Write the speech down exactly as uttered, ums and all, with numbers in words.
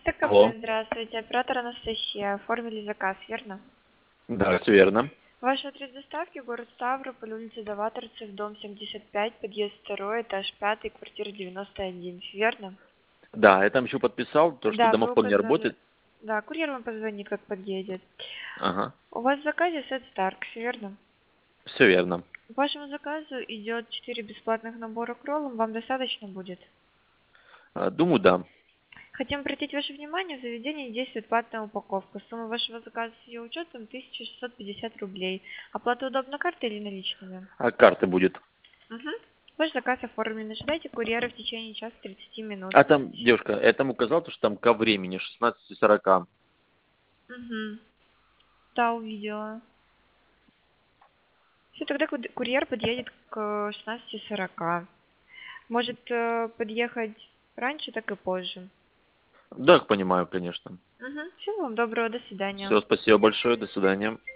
Алло. ТКП, здравствуйте. Оператор Анастасия. Оформили заказ, верно? Да, все верно. Ваш адрес доставки — город Ставрополь, улица Даваторцев, дом семьдесят пять, подъезд второй, этаж пятый, квартира девяносто один, верно? Да, я там еще подписал, то, что Да, вы домофон не указали. работает. Да, курьер вам позвонит, как подъедет. Ага, У вас в заказе сет Старкс, верно? все верно. К вашему заказу идет четыре бесплатных набора к роллам. Вам достаточно будет? А, Думаю, да. Хотим обратить ваше внимание, в заведении действует платная упаковка. Сумма вашего заказа с ее учетом тысяча шестьсот пятьдесят рублей. Оплата удобна картой или наличными? А карты будет. Угу. Ваш заказ оформлен. Ожидайте курьера в течение часа тридцати минут. А там, девушка, я там указал, то, что там ко времени шестнадцать сорок. Угу. Да, увидела. Все, тогда ку- курьер подъедет к шестнадцати сорока. Может э, подъехать раньше, так и позже. Да, понимаю, конечно. Угу. Всего вам доброго, до свидания. Все, спасибо большое, до свидания.